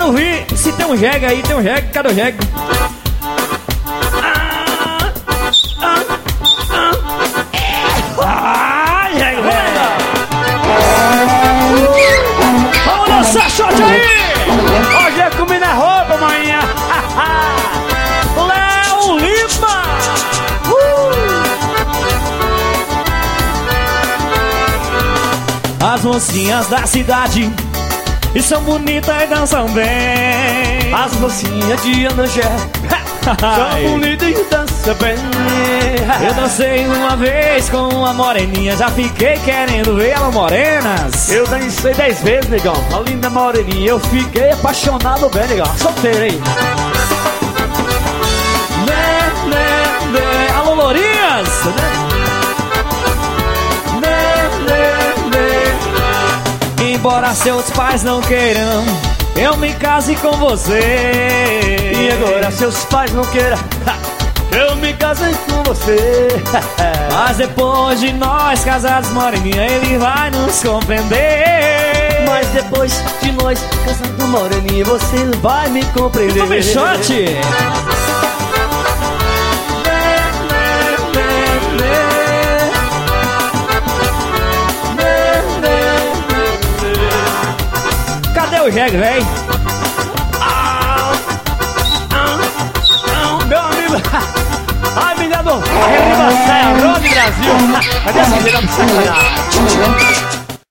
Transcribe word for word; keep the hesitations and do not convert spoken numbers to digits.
quero ouvir. Se tem um jegue aí, tem um jegue. Cadê o jegue? Ah, ah, ah. Ah, jegue, velho. Vamos dançar, shot aí. Hoje é comida roupa, manhã. Léo Lima. Uh. As mocinhas da cidade e são bonitas e dançam bem. As mocinhas de Anangé são bonitas e dançam bem. Eu dancei uma vez com uma moreninha, já fiquei querendo ver ela morenas. Eu dancei dez vezes, negão, a linda moreninha. Eu fiquei apaixonado bem, negão, solteiro, hein? Né, né, né. Alô, Lourinhas! Né, né, né. Embora seus pais não queiram, eu me case com você. E agora seus pais não queiram, eu me casei com você. Mas depois de nós casados, moreninha, ele vai nos compreender. Mas depois de nós casados, moreninha, você vai me compreender. Tome shot! Cadê o jegue, véi? Ah, ah, ah, meu amigo. Ai, me dá do... A Rede Brasil. Cadê essa Rede Brasil?